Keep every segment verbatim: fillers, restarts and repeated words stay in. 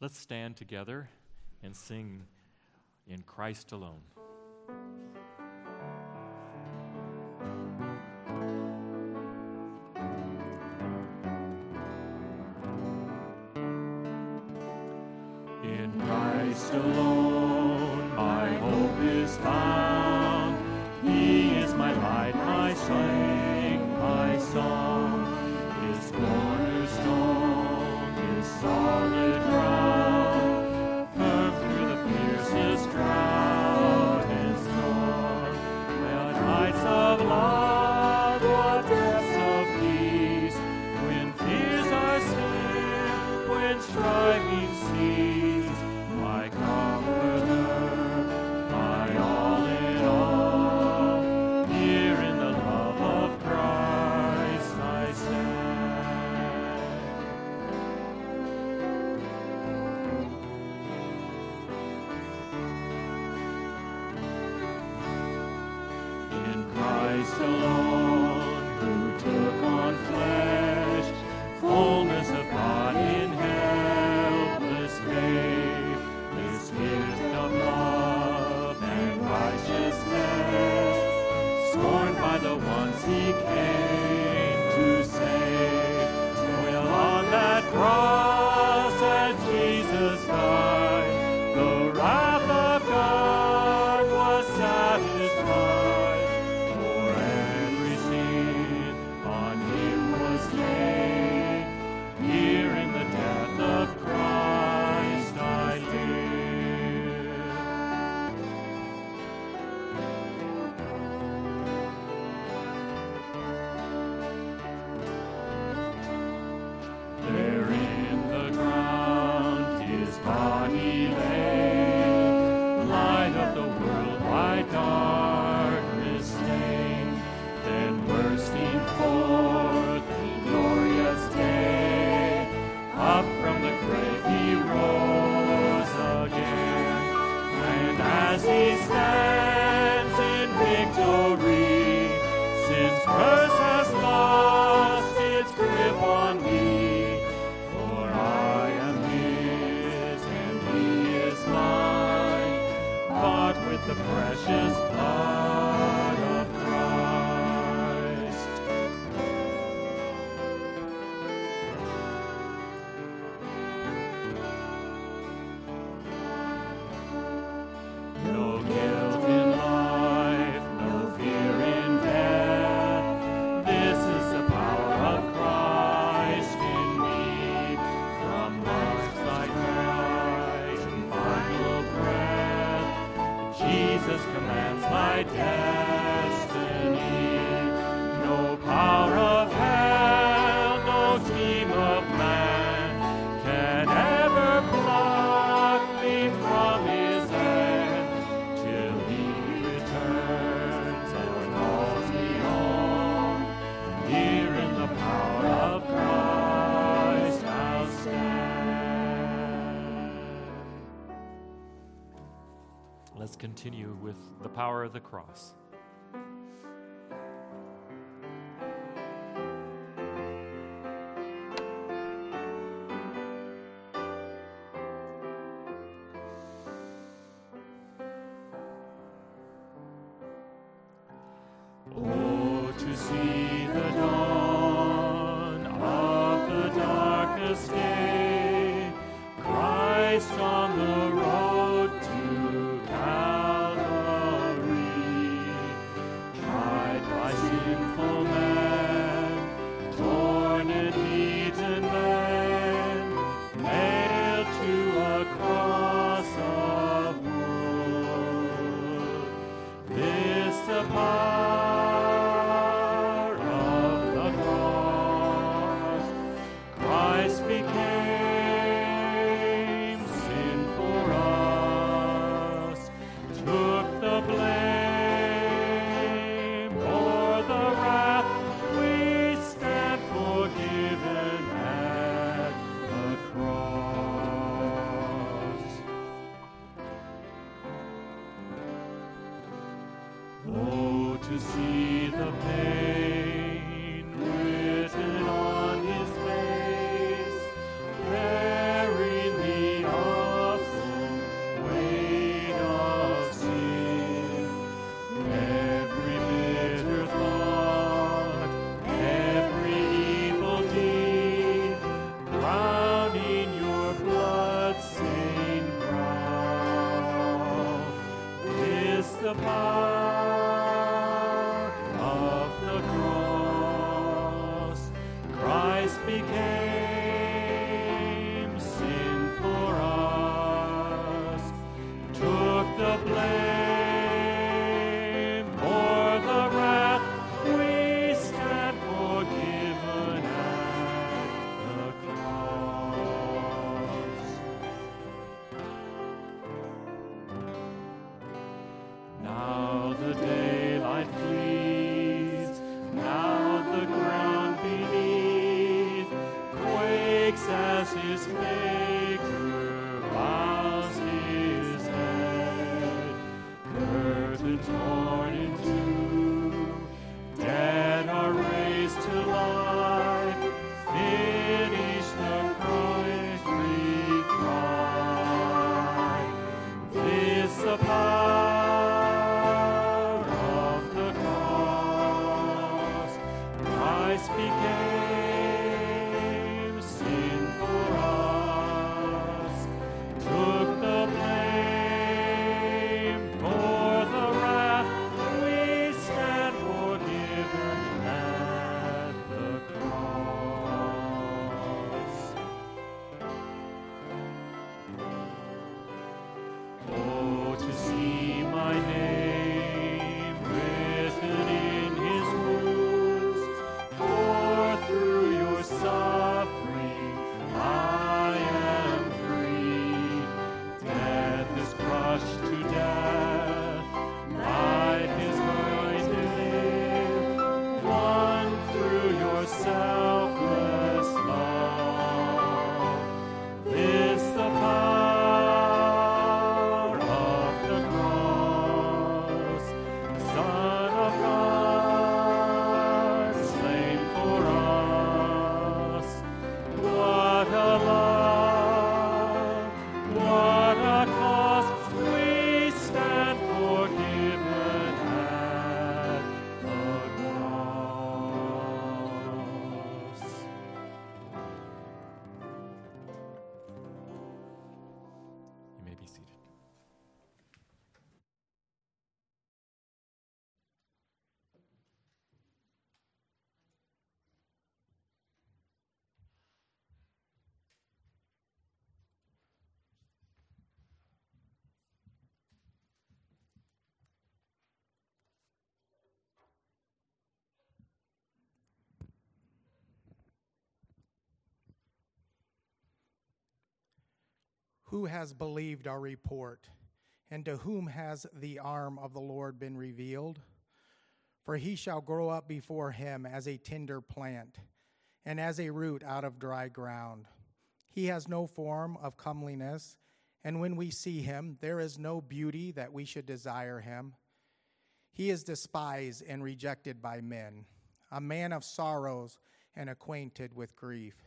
Let's stand together and sing In Christ Alone. In Christ alone my hope is found. He is my light, my strength, my song. His cornerstone, his solid ground, firm through the fiercest drought and storm. What heights of love, what depths of peace, when fears are still, when striving cease, my comforter, my all in all, here in the love of Christ I stand. In Christ alone, who took on flesh, fullness of God in helpless faith, this gift of love and righteousness, scorned by the ones he came to save. Till on that cross as Jesus died, the wrath of God was satisfied. For every sin on him was laid. Here in the death of Christ I live. There in the ground his body lay, light of the world by darkness slain. Then bursting forth in glorious day, up from the grave he rose again. And as he stands in victory, sin's curse has lost its grip on me. For I am his and he is mine, bought with the precious blood of Christ. No guilt in life, no fear in death. This is the power of Christ in me. From life's thy light and final breath, Jesus commands my destiny. No power of hell, no scheme of man can ever pluck me from his hand, till he returns and calls me home. Here in the power of Christ I'll stand. Let's continue with the power of the cross. Oh, to see the dawn of the darkest day, Christ on the road to Calvary. became sin for us, took the blame, bore the wrath, we stand forgiven at the cross. Now the daylight flees, now the ground beneath quakes as his Maker bows his head. Curtain torn in two, dead are raised to life, finish the victory cry. This the power of the cross. Christ became sin for us, took the blame, bore the wrath, we stand forgiven at the cross. Oh, to see my name written in his wounds, for through your suffering I am free. Death is crushed to death, life is going to live, won through your selfless love. This the power of the cross, Son of God, slain for us. What a love, what a cost, we stand forgiven at the cross. You may be seated. Who has believed our report, and to whom has the arm of the Lord been revealed? For he shall grow up before him as a tender plant, and as a root out of dry ground. He has no form of comeliness, and when we see him, there is no beauty that we should desire him. He is despised and rejected by men, a man of sorrows and acquainted with grief.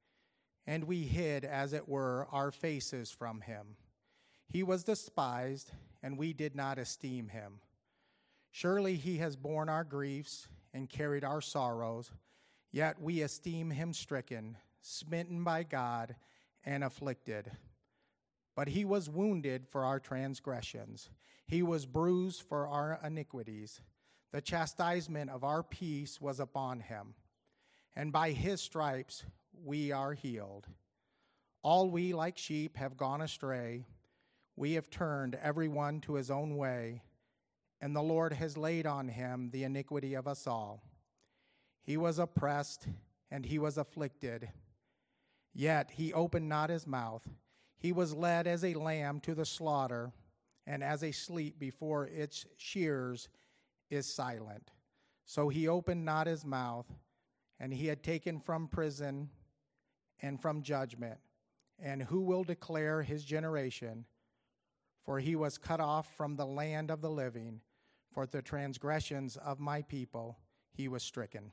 And we hid, as it were, our faces from him. He was despised, and we did not esteem him. Surely he has borne our griefs and carried our sorrows, yet we esteem him stricken, smitten by God, and afflicted. But he was wounded for our transgressions. He was bruised for our iniquities. The chastisement of our peace was upon him, and by his stripes we are healed. All we like sheep have gone astray. We have turned every one to his own way, and the Lord has laid on him the iniquity of us all. He was oppressed, and he was afflicted, yet he opened not his mouth. He was led as a lamb to the slaughter, and as a sheep before its shears is silent. So he opened not his mouth, and he had taken from prison and from judgment. And who will declare his generation? For he was cut off from the land of the living. For the transgressions of my people he was stricken.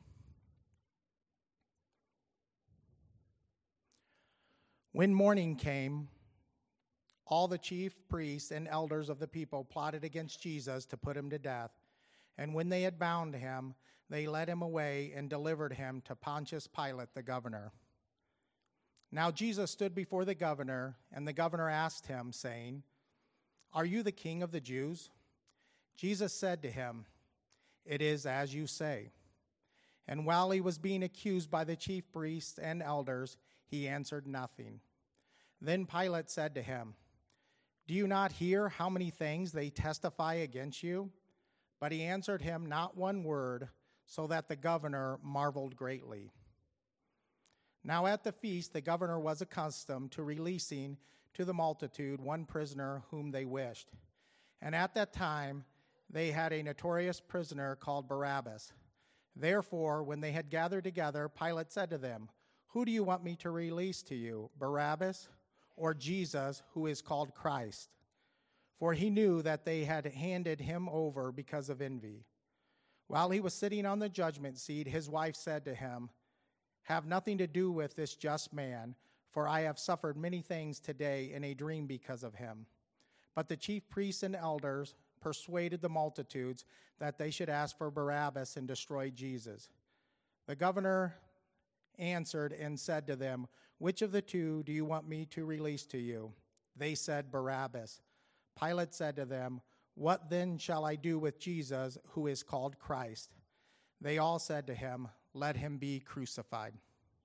When morning came, all the chief priests and elders of the people plotted against Jesus to put him to death. And when they had bound him, they led him away and delivered him to Pontius Pilate, the governor. Now Jesus stood before the governor, and the governor asked him, saying, "Are you the king of the Jews?" Jesus said to him, "It is as you say." And while he was being accused by the chief priests and elders, he answered nothing. Then Pilate said to him, "Do you not hear how many things they testify against you?" But he answered him not one word, so that the governor marveled greatly. Now at the feast, the governor was accustomed to releasing to the multitude one prisoner whom they wished. And at that time, they had a notorious prisoner called Barabbas. Therefore, when they had gathered together, Pilate said to them, "Who do you want me to release to you, Barabbas or Jesus, who is called Christ?" For he knew that they had handed him over because of envy. While he was sitting on the judgment seat, his wife said to him, "Have nothing to do with this just man, for I have suffered many things today in a dream because of him." But the chief priests and elders persuaded the multitudes that they should ask for Barabbas and destroy Jesus. The governor answered and said to them, "Which of the two do you want me to release to you?" They said, "Barabbas." Pilate said to them, "What then shall I do with Jesus, who is called Christ?" They all said to him, "Let him be crucified."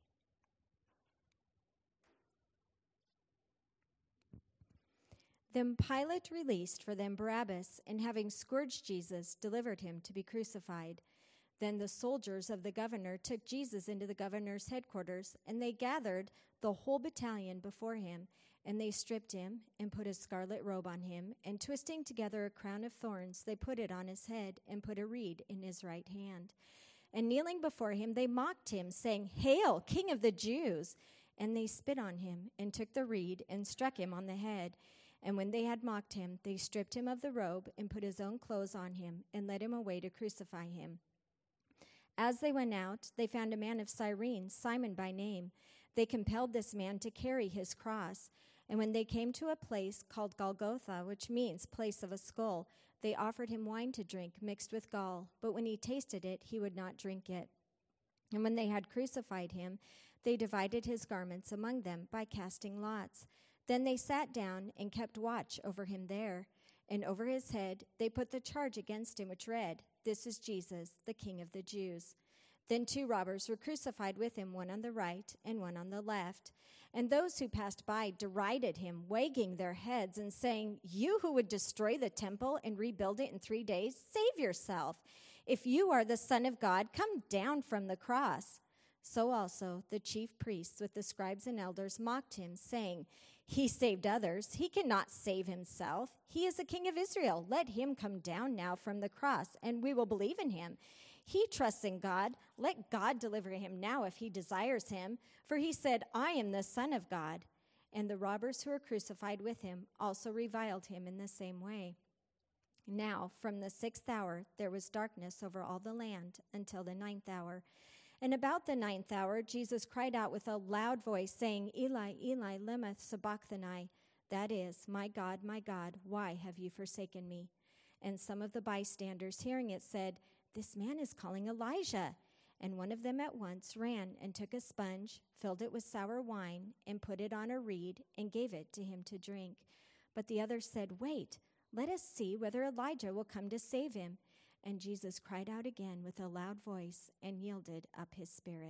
Then Pilate released for them Barabbas, and having scourged Jesus, delivered him to be crucified. Then the soldiers of the governor took Jesus into the governor's headquarters, and they gathered the whole battalion before him. And they stripped him and put a scarlet robe on him, and twisting together a crown of thorns, they put it on his head and put a reed in his right hand. And kneeling before him, they mocked him, saying, "Hail, King of the Jews!" And they spit on him and took the reed and struck him on the head. And when they had mocked him, they stripped him of the robe and put his own clothes on him and led him away to crucify him. As they went out, they found a man of Cyrene, Simon by name. They compelled this man to carry his cross. And when they came to a place called Golgotha, which means place of a skull, they offered him wine to drink mixed with gall. But when he tasted it, he would not drink it. And when they had crucified him, they divided his garments among them by casting lots. Then they sat down and kept watch over him there. And over his head they put the charge against him, which read, "This is Jesus, the King of the Jews." Then two robbers were crucified with him, one on the right and one on the left. And those who passed by derided him, wagging their heads and saying, "You who would destroy the temple and rebuild it in three days, save yourself. If you are the Son of God, come down from the cross." So also the chief priests with the scribes and elders mocked him, saying, "He saved others. He cannot save himself. He is the King of Israel. Let him come down now from the cross, and we will believe in him. He trusts in God. Let God deliver him now if he desires him. For he said, 'I am the Son of God.'" And the robbers who were crucified with him also reviled him in the same way. Now, from the sixth hour, there was darkness over all the land until the ninth hour. And about the ninth hour, Jesus cried out with a loud voice, saying, "Eli, Eli, lema sabachthani?" That is, "My God, my God, why have you forsaken me?" And some of the bystanders, hearing it, said, "This man is calling Elijah." And one of them at once ran and took a sponge, filled it with sour wine, and put it on a reed, and gave it to him to drink. But the others said, "Wait, let us see whether Elijah will come to save him." And Jesus cried out again with a loud voice and yielded up his spirit.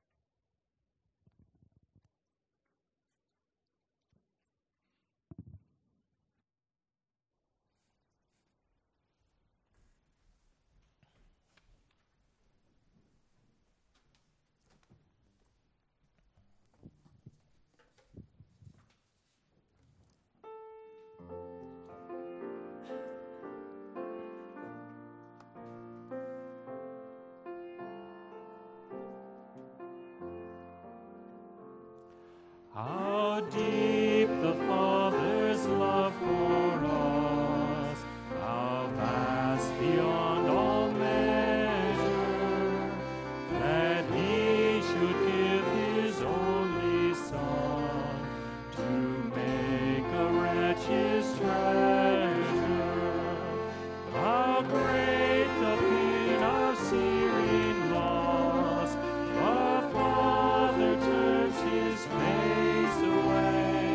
How deep the Father's love for us, how vast beyond all measure, that he should give his only Son to make a wretch his treasure. How great the pain of searing loss, the Father turns his face away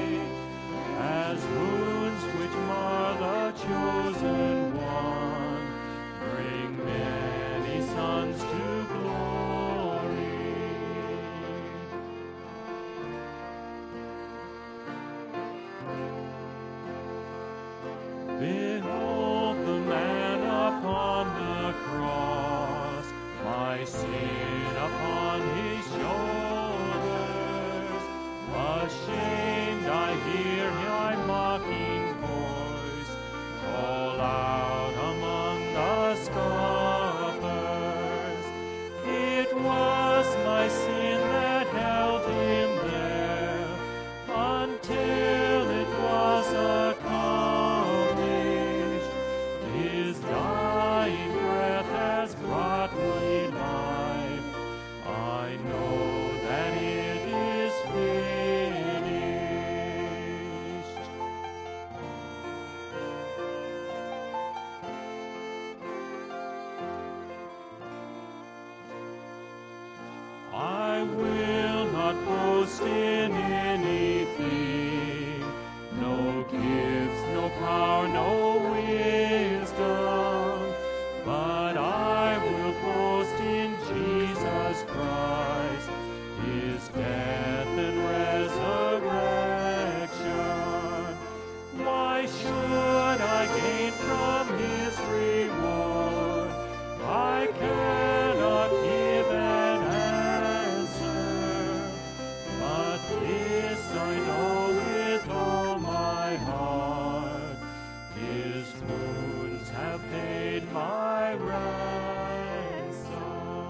ashamed, I hear thy mocking voice call out among the scoffers. It was my sin that held him there until it was accomplished. His dying breath has brought me life. I know that it is finished. I will not boast in anything, no gifts, no power, no wisdom, but I will boast in Jesus Christ, his death and resurrection. Why should I gain from his reward? I cannot give an answer, but this I know with all my heart, his wounds have paid my ransom.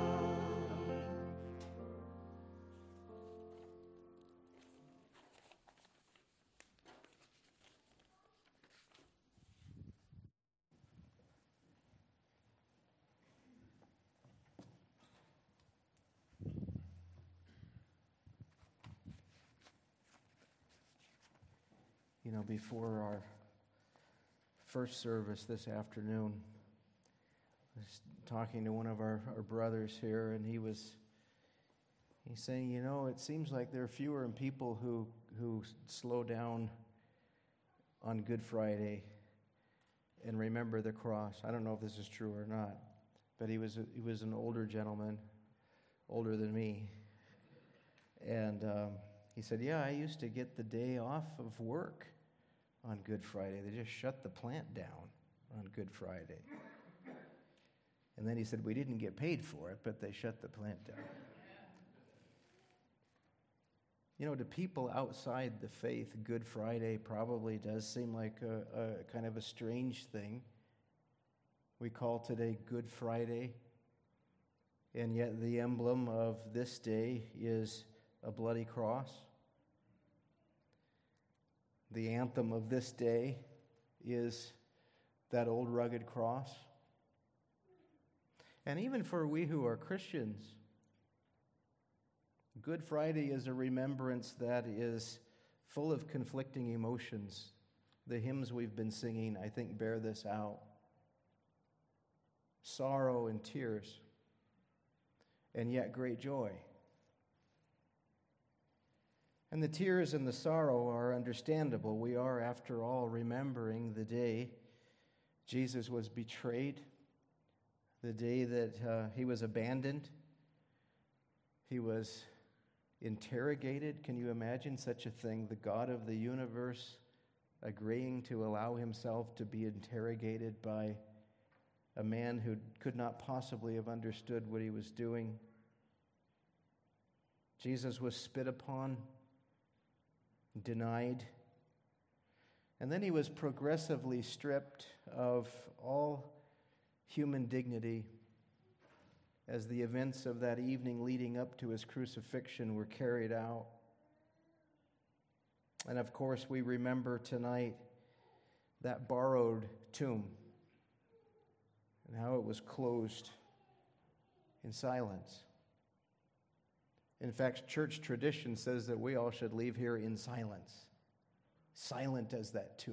You know, before our first service this afternoon, I was talking to one of our, our brothers here, and he was he's saying, you know, it seems like there are fewer people who who slow down on Good Friday and remember the cross. I don't know if this is true or not, but he was a, he was an older gentleman, older than me, and um, he said, yeah, I used to get the day off of work on Good Friday. They just shut the plant down on Good Friday. And then he said, we didn't get paid for it, but they shut the plant down. You know, to people outside the faith, Good Friday probably does seem like a, a kind of a strange thing. We call today Good Friday, and yet the emblem of this day is a bloody cross. The anthem of this day is that old rugged cross. And even for we who are Christians, Good Friday is a remembrance that is full of conflicting emotions. The hymns we've been singing, I think, bear this out. Sorrow and tears, and yet great joy. And the tears and the sorrow are understandable. We are, after all, remembering the day Jesus was betrayed, the day that uh, he was abandoned, he was interrogated. Can you imagine such a thing? The God of the universe agreeing to allow himself to be interrogated by a man who could not possibly have understood what he was doing. Jesus was spit upon, denied, and then he was progressively stripped of all human dignity as the events of that evening leading up to his crucifixion were carried out. And of course, we remember tonight that borrowed tomb and how it was closed in silence. In fact, church tradition says that we all should leave here in silence, silent as that tomb.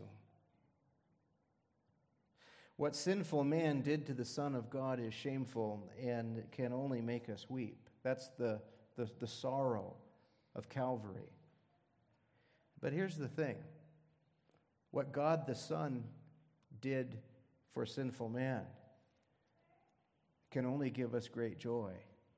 What sinful man did to the Son of God is shameful and can only make us weep. That's the, the, the sorrow of Calvary. But here's the thing. What God the Son did for sinful man can only give us great joy.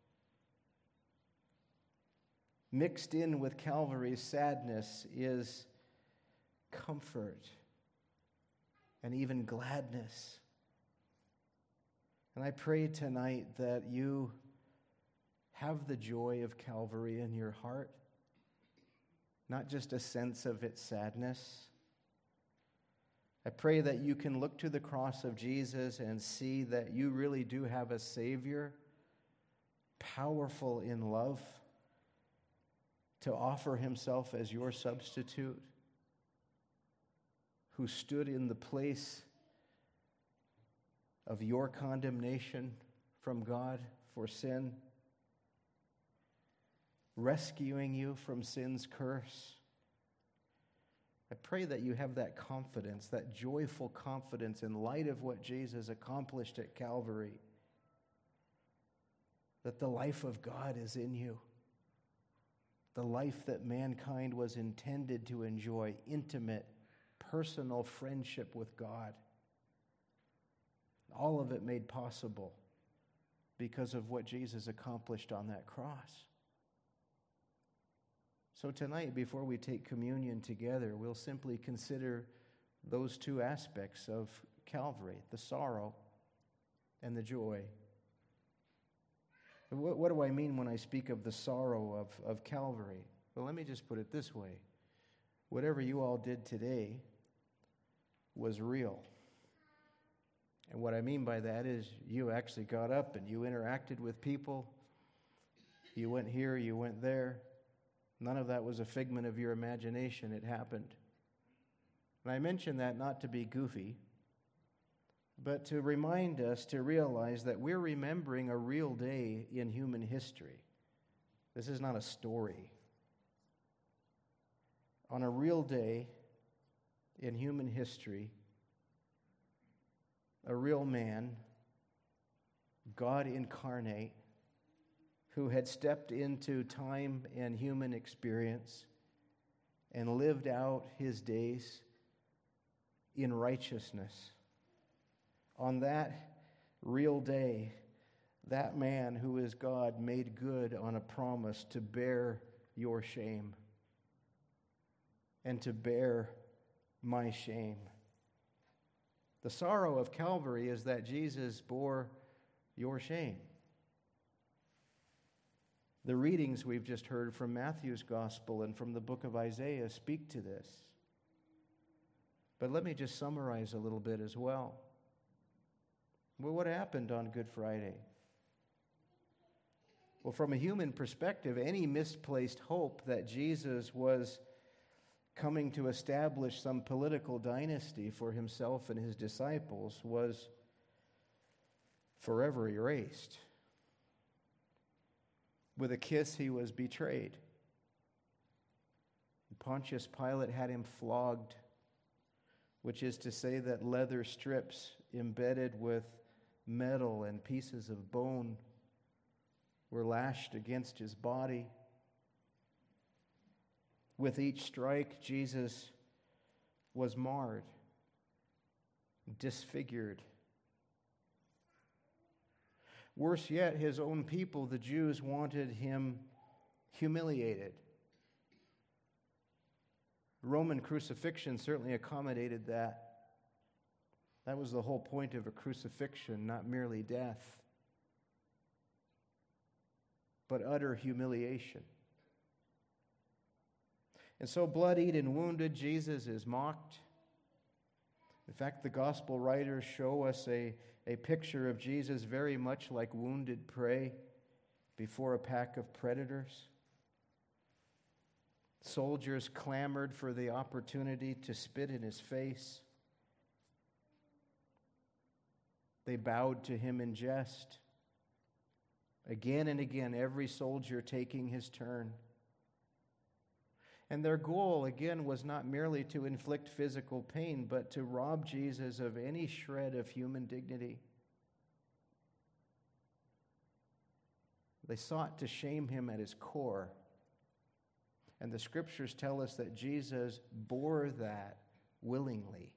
Mixed in with Calvary's sadness is comfort and even gladness. And I pray tonight that you have the joy of Calvary in your heart, not just a sense of its sadness. I pray that you can look to the cross of Jesus and see that you really do have a Savior, powerful in love, to offer himself as your substitute, who stood in the place of your condemnation from God for sin, rescuing you from sin's curse. I pray that you have that confidence, that joyful confidence in light of what Jesus accomplished at Calvary, that the life of God is in you, the life that mankind was intended to enjoy, intimate, personal friendship with God. All of it made possible because of what Jesus accomplished on that cross. So tonight, before we take communion together, we'll simply consider those two aspects of Calvary, the sorrow and the joy. What, what do I mean when I speak of the sorrow of, of Calvary? Well, let me just put it this way. Whatever you all did today was real. And what I mean by that is you actually got up and you interacted with people. You went here, you went there. None of that was a figment of your imagination. It happened. And I mention that not to be goofy, but to remind us to realize that we're remembering a real day in human history. This is not a story. On a real day in human history, a real man, God incarnate, who had stepped into time and human experience and lived out his days in righteousness. On that real day, that man who is God made good on a promise to bear your shame and to bear my shame. The sorrow of Calvary is that Jesus bore your shame. The readings we've just heard from Matthew's Gospel and from the book of Isaiah speak to this. But let me just summarize a little bit as well. Well, what happened on Good Friday? Well, from a human perspective, any misplaced hope that Jesus was coming to establish some political dynasty for himself and his disciples was forever erased. With a kiss, he was betrayed. Pontius Pilate had him flogged, which is to say that leather strips embedded with metal and pieces of bone were lashed against his body. With each strike, Jesus was marred, disfigured. Worse yet, his own people, the Jews, wanted him humiliated. Roman crucifixion certainly accommodated that. That was the whole point of a crucifixion, not merely death, but utter humiliation. And so, bloodied and wounded, Jesus is mocked. In fact, the gospel writers show us a, a picture of Jesus very much like wounded prey before a pack of predators. Soldiers clamored for the opportunity to spit in his face. They bowed to him in jest. Again and again, every soldier taking his turn. And their goal, again, was not merely to inflict physical pain, but to rob Jesus of any shred of human dignity. They sought to shame him at his core. And the scriptures tell us that Jesus bore that willingly.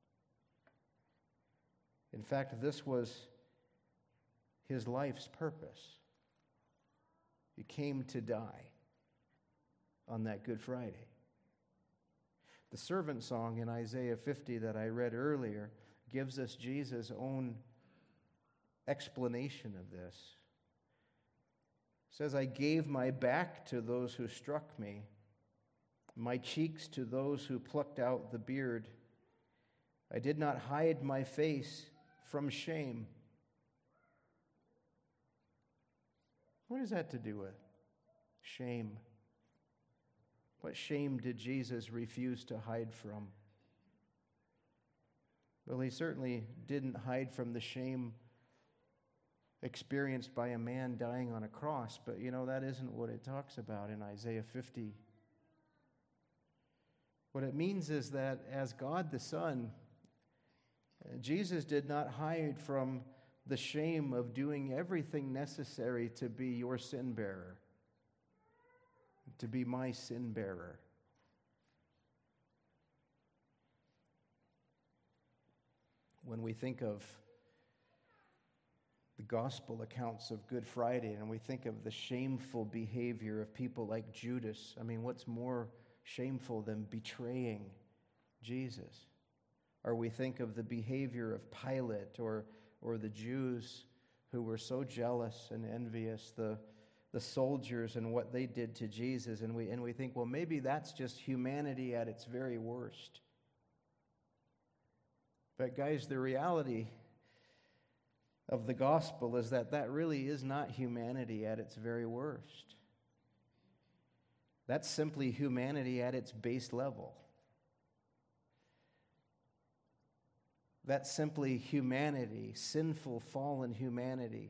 In fact, this was his life's purpose. He came to die on that Good Friday. The servant song in Isaiah fifty that I read earlier gives us Jesus' own explanation of this. It says, I gave my back to those who struck me. my cheeks to those who plucked out the beard. I did not hide my face from shame. What is that to do with shame? What shame did Jesus refuse to hide from? Well, he certainly didn't hide from the shame experienced by a man dying on a cross, but you know, that isn't what it talks about in Isaiah fifty. What it means is that as God the Son, Jesus did not hide from the shame of doing everything necessary to be your sin bearer, to be my sin bearer. When we think of the gospel accounts of Good Friday and we think of the shameful behavior of people like Judas, I mean, what's more shameful than betraying Jesus? Or we think of the behavior of Pilate or, or the Jews who were so jealous and envious, the, the soldiers and what they did to Jesus, and we, and we think, well, maybe that's just humanity at its very worst. But guys, the reality of the gospel is that that really is not humanity at its very worst. That's simply humanity at its base level. That's simply humanity, sinful, fallen humanity,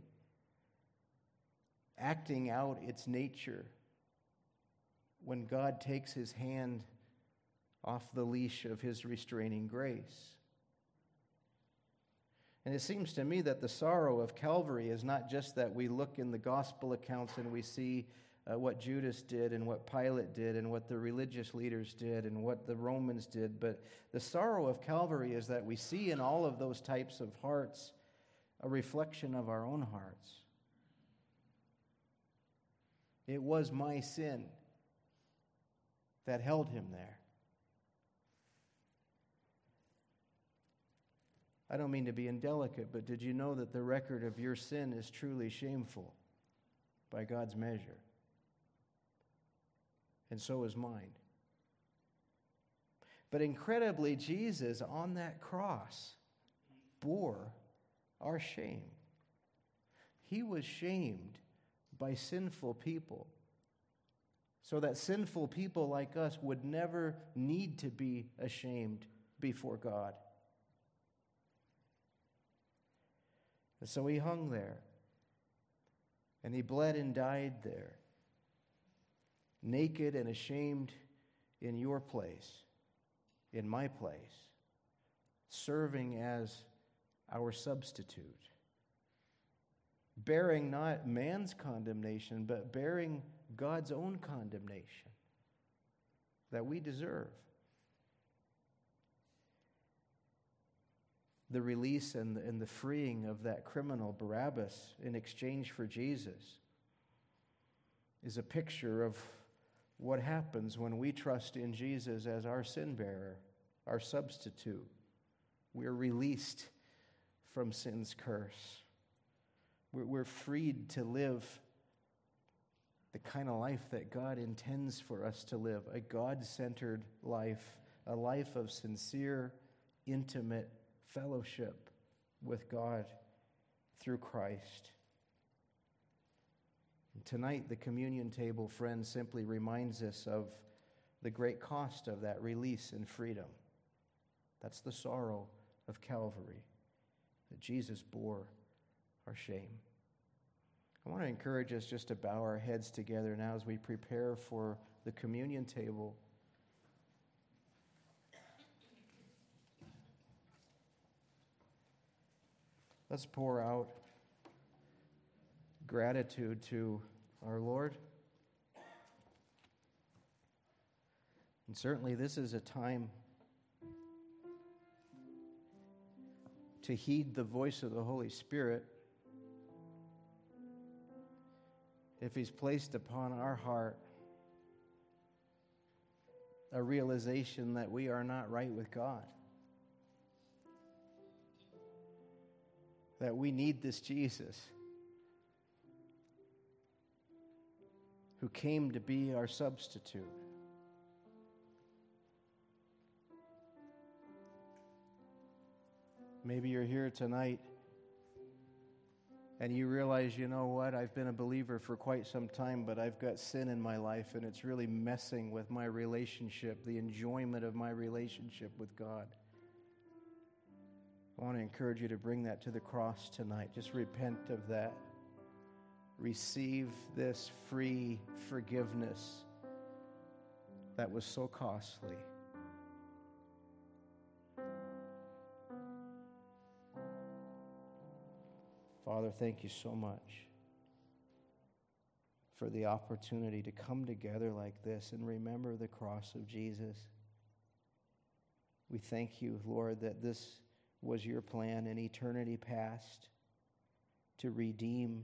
acting out its nature when God takes his hand off the leash of his restraining grace. And it seems to me that the sorrow of Calvary is not just that we look in the gospel accounts and we see uh, what Judas did and what Pilate did and what the religious leaders did and what the Romans did, but the sorrow of Calvary is that we see in all of those types of hearts a reflection of our own hearts. It was my sin that held him there. I don't mean to be indelicate, but did you know that the record of your sin is truly shameful by God's measure? And so is mine. But incredibly, Jesus on that cross bore our shame. He was shamed by sinful people, so that sinful people like us would never need to be ashamed before God. And so he hung there, and he bled and died there, naked and ashamed in your place, in my place, serving as our substitute, bearing not man's condemnation, but bearing God's own condemnation that we deserve. The release and the, and the freeing of that criminal Barabbas in exchange for Jesus is a picture of what happens when we trust in Jesus as our sin bearer, our substitute. We're released from sin's curse. We're, we're freed to live the kind of life that God intends for us to live, a God-centered life, a life of sincere, intimate fellowship with God through Christ. And tonight, the communion table, friends, simply reminds us of the great cost of that release and freedom. That's the sorrow of Calvary, that Jesus bore our shame. I want to encourage us just to bow our heads together now as we prepare for the communion table. Let's pour out gratitude to our Lord. And certainly this is a time to heed the voice of the Holy Spirit. If he's placed upon our heart a realization that we are not right with God, that we need this Jesus who came to be our substitute, Maybe you're here tonight and you realize, you know what, I've been a believer for quite some time, but I've got sin in my life and it's really messing with my relationship, the enjoyment of my relationship with God. I want to encourage you to bring that to the cross tonight. Just repent of that. Receive this free forgiveness that was so costly. Father, thank you so much for the opportunity to come together like this and remember the cross of Jesus. We thank you, Lord, that this was your plan in eternity past to redeem,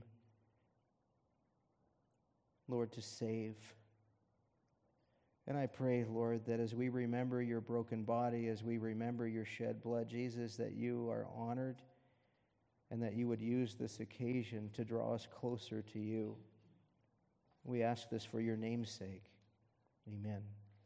Lord, to save. And I pray, Lord, that as we remember your broken body, as we remember your shed blood, Jesus, that you are honored and that you would use this occasion to draw us closer to you. We ask this for your name's sake. Amen.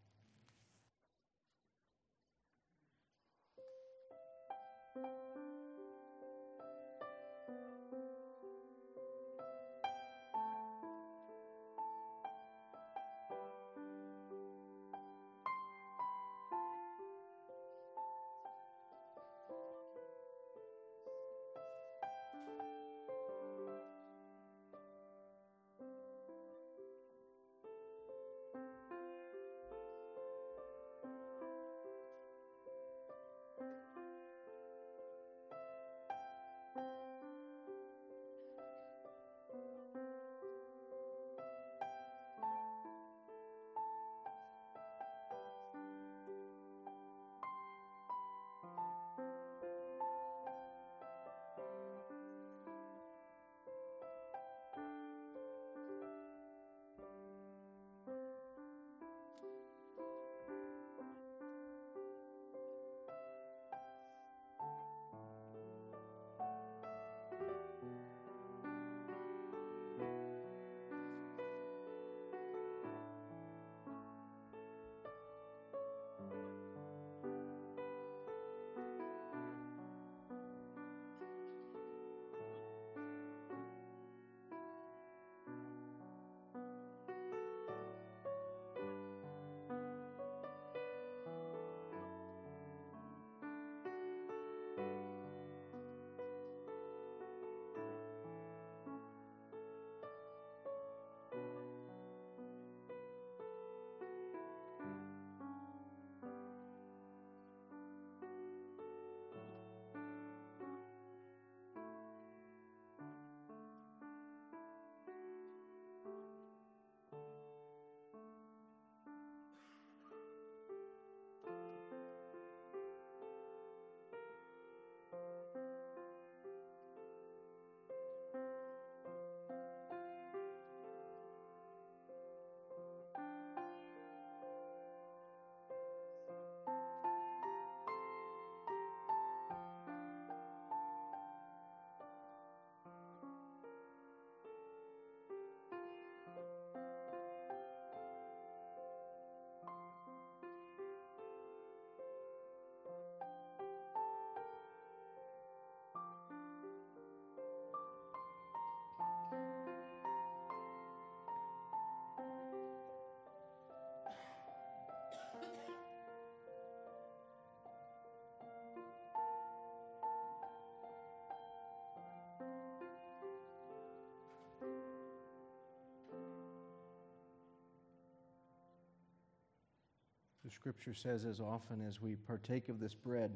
The scripture says, as often as we partake of this bread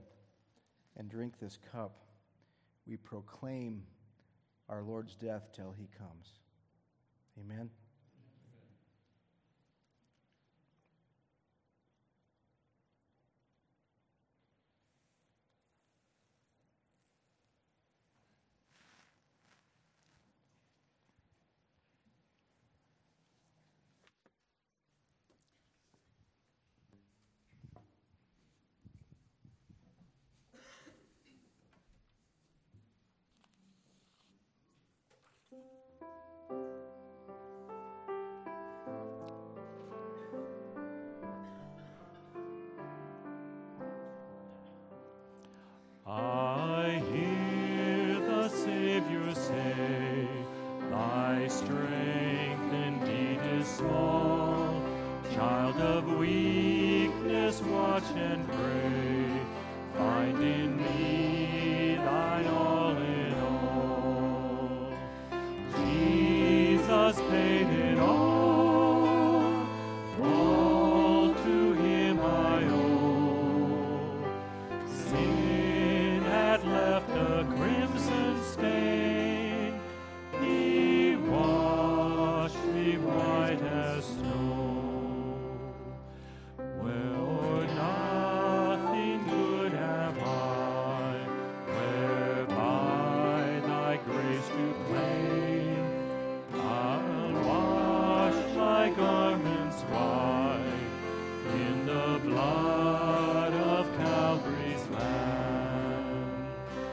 and drink this cup, we proclaim our Lord's death till he comes. Amen. I of weakness watch and pray. Find in me thine all in all. Jesus paid it all. All to him I owe. Sin had left a crimson stain. He washed me white as snow. Well, nothing good have I, whereby thy grace to claim. I'll wash thy garments white in the blood of Calvary's Lamb.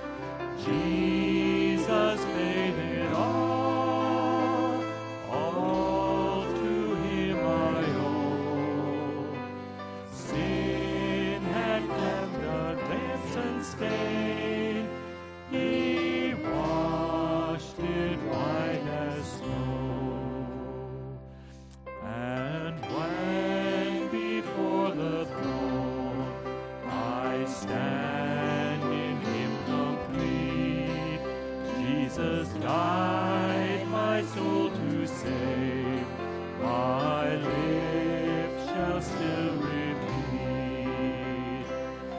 Jesus paid it all, all to him I owe. Sin had left a crimson stain. He washed it white as snow. And when before the throne I stand in him complete, Jesus died my soul to save. My lips shall still repeat,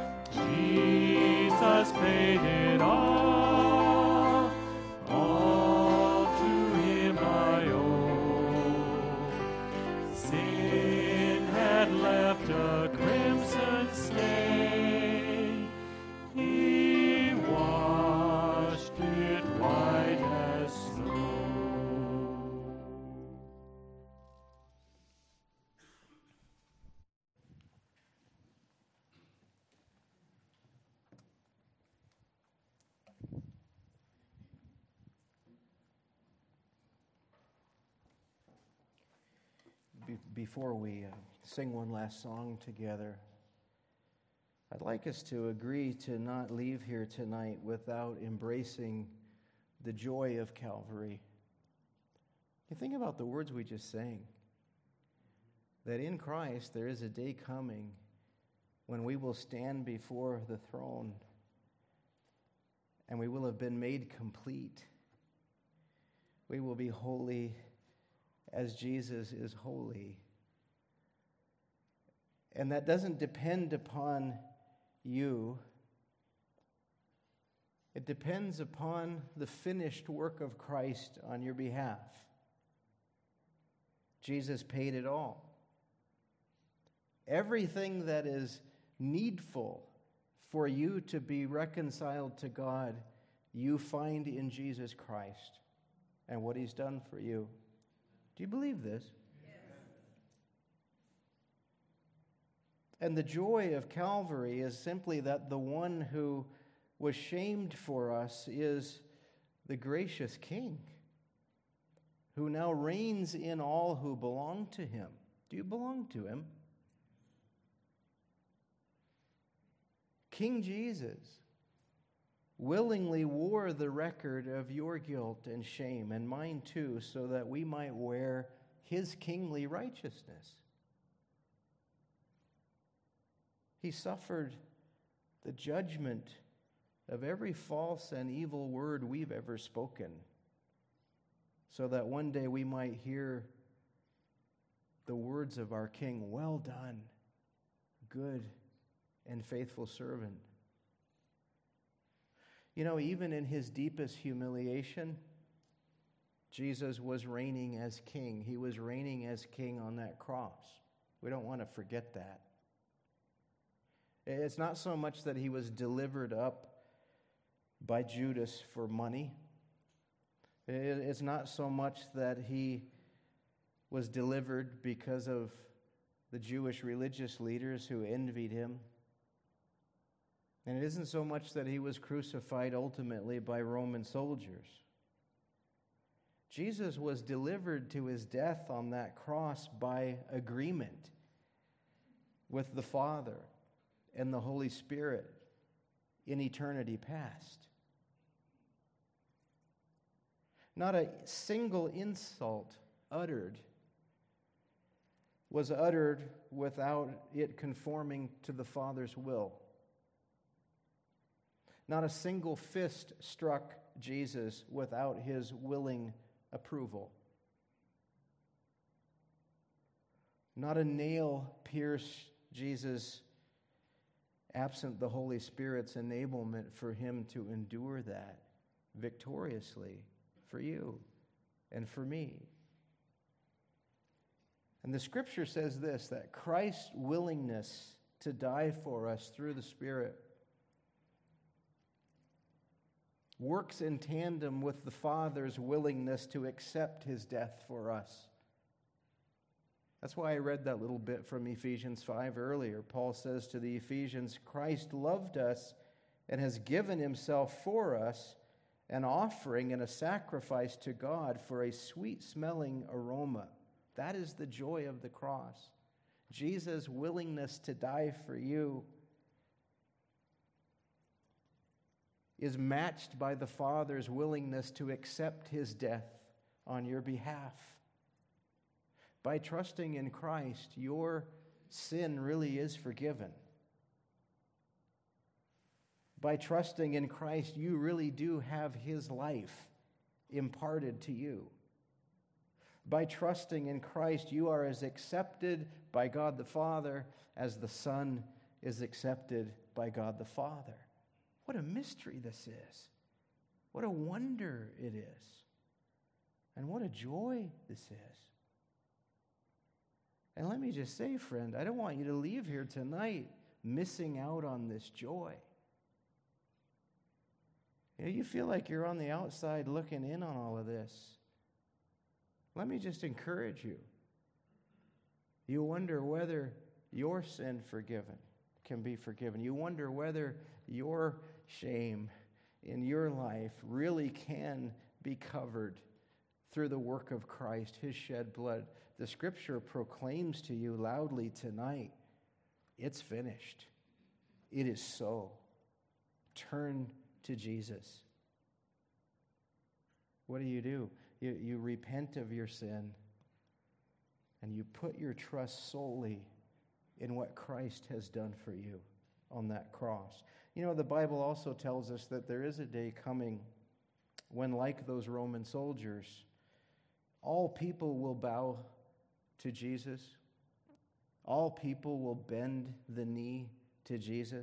Jesus paid it all, all to him I owe. Sin had left a crimson stain. He washed it white as snow. Be- before we uh, sing one last song together, I'd like us to agree to not leave here tonight without embracing the joy of Calvary. You think about the words we just sang, that in Christ there is a day coming when we will stand before the throne and we will have been made complete. We will be holy as Jesus is holy. And that doesn't depend upon you. It depends upon the finished work of Christ on your behalf. Jesus paid it all. Everything that is needful for you to be reconciled to God, you find in Jesus Christ and what he's done for you. Do you believe this? Yes. And the joy of Calvary is simply that the one who was shamed for us is the gracious King who now reigns in all who belong to him. Do you belong to him? King Jesus willingly wore the record of your guilt and shame, and mine too, so that we might wear his kingly righteousness. He suffered the judgment of every false and evil word we've ever spoken, so that one day we might hear the words of our King, "Well done, good and faithful servant." You know, even in his deepest humiliation, Jesus was reigning as king. He was reigning as king on that cross. We don't want to forget that. It's not so much that he was delivered up by Judas for money. It's not so much that he was delivered because of the Jewish religious leaders who envied him. And it isn't so much that he was crucified ultimately by Roman soldiers. Jesus was delivered to his death on that cross by agreement with the Father and the Holy Spirit in eternity past. Not a single insult uttered was uttered without it conforming to the Father's will. Not a single fist struck Jesus without his willing approval. Not a nail pierced Jesus absent the Holy Spirit's enablement for him to endure that victoriously for you and for me. And the Scripture says this, that Christ's willingness to die for us through the Spirit works in tandem with the Father's willingness to accept his death for us. That's why I read that little bit from Ephesians five earlier. Paul says to the Ephesians, Christ loved us and has given himself for us, an offering and a sacrifice to God for a sweet-smelling aroma. That is the joy of the cross. Jesus' willingness to die for you is matched by the Father's willingness to accept his death on your behalf. By trusting in Christ, your sin really is forgiven. By trusting in Christ, you really do have his life imparted to you. By trusting in Christ, you are as accepted by God the Father as the Son is accepted by God the Father. What a mystery this is. What a wonder it is. And what a joy this is. And let me just say, friend, I don't want you to leave here tonight missing out on this joy. You know, you feel like you're on the outside looking in on all of this. Let me just encourage you. You wonder whether your sin forgiven can be forgiven. You wonder whether your shame in your life really can be covered through the work of Christ, his shed blood. The Scripture proclaims to you loudly tonight, it's finished. It is so. Turn to Jesus. What do you do? You, you repent of your sin and you put your trust solely in what Christ has done for you on that cross. You know, the Bible also tells us that there is a day coming when, like those Roman soldiers, all people will bow to Jesus. All people will bend the knee to Jesus.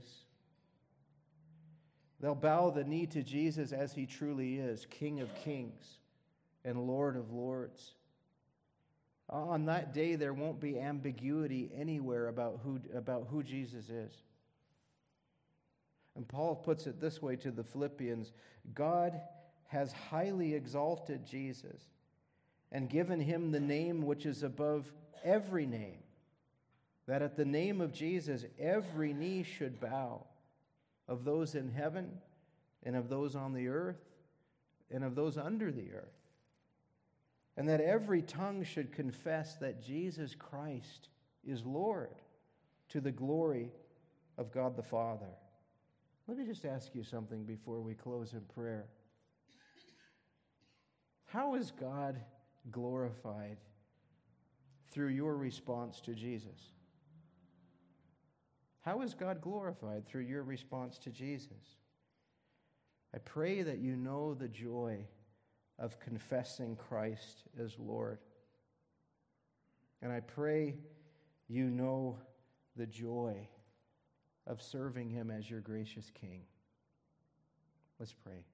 They'll bow the knee to Jesus as he truly is, King of kings and Lord of lords. On that day, there won't be ambiguity anywhere about who, about who Jesus is. And Paul puts it this way to the Philippians, God has highly exalted Jesus and given him the name which is above every name, that at the name of Jesus every knee should bow, of those in heaven and of those on the earth and of those under the earth. And that every tongue should confess that Jesus Christ is Lord, to the glory of God the Father. Let me just ask you something before we close in prayer. How is God glorified through your response to Jesus? How is God glorified through your response to Jesus? I pray that you know the joy of confessing Christ as Lord. And I pray you know the joy of serving him as your gracious King. Let's pray.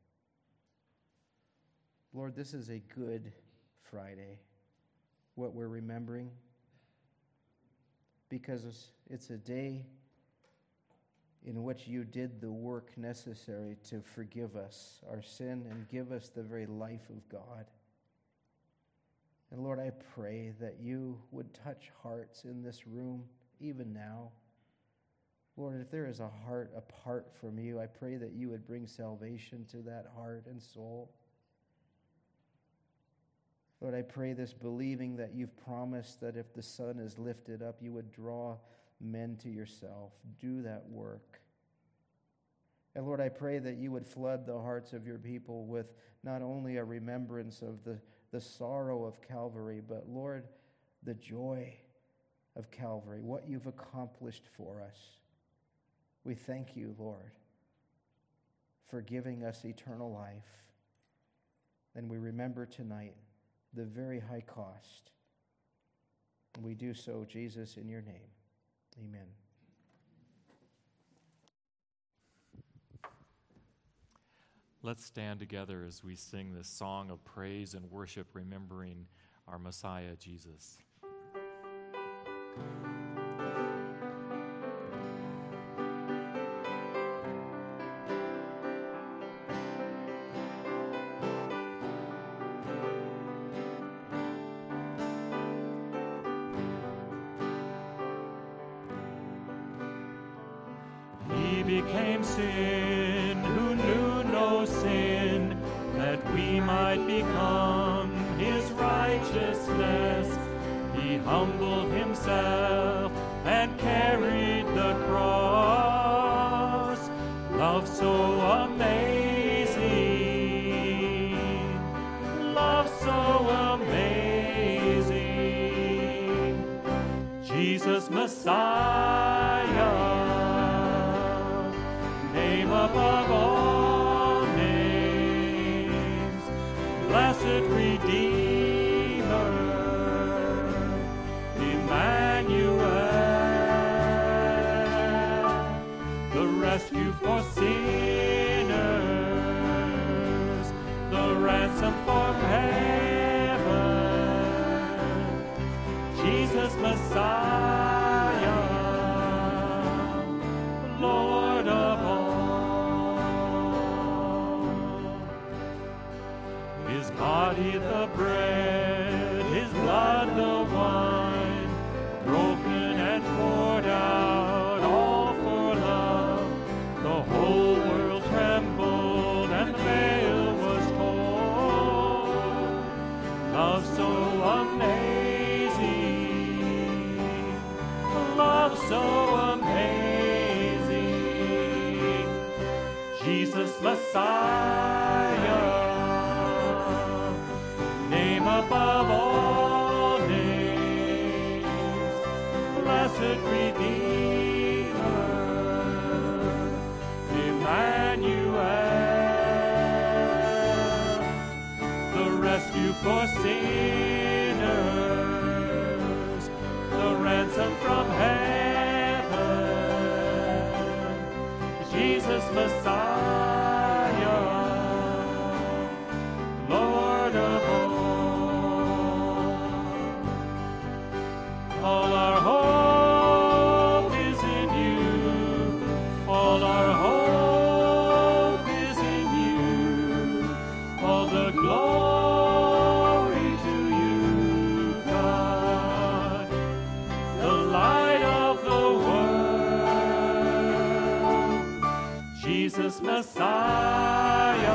Lord, this is a Good Friday, what we're remembering, because it's a day in which you did the work necessary to forgive us our sin and give us the very life of God. And Lord, I pray that you would touch hearts in this room even now. Lord, if there is a heart apart from you, I pray that you would bring salvation to that heart and soul. Lord, I pray this believing that you've promised that if the Son is lifted up, you would draw men to yourself. Do that work. And Lord, I pray that you would flood the hearts of your people with not only a remembrance of the, the sorrow of Calvary, but Lord, the joy of Calvary, what you've accomplished for us. We thank you, Lord, for giving us eternal life. And we remember tonight the very high cost. And we do so, Jesus, in your name. Amen. Let's stand together as we sing this song of praise and worship, remembering our Messiah, Jesus. He became sin who knew no sin, that we might become his righteousness. He humbled himself and carried the cross. Love so amazing, love so amazing. Jesus Messiah, above all names, blessed Redeemer, Emmanuel, the rescue for sinners, the ransom for heaven, Jesus Messiah, Lord of all. His body the bread, his blood the wine, broken and poured out, all for love. The whole world trembled and the veil was torn. Love so amazing, love so amazing. Jesus Messiah, name above all names, blessed Redeemer, Emmanuel, the rescue for sinners, the ransom from heaven, Jesus Messiah, Lord of all. All our hope is in you. All our hope is in you. All the glory to you, God, the light of the world, Jesus Messiah,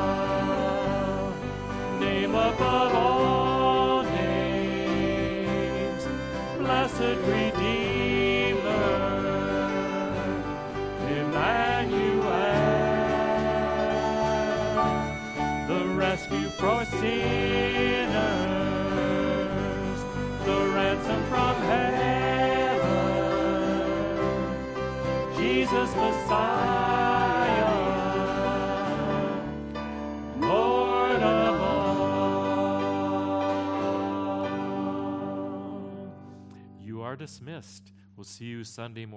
name above all names, blessed Redeemer, Emmanuel, the rescue for sinners, the ransom from heaven, Jesus Messiah, Lord of all. You are dismissed. We'll see you Sunday morning.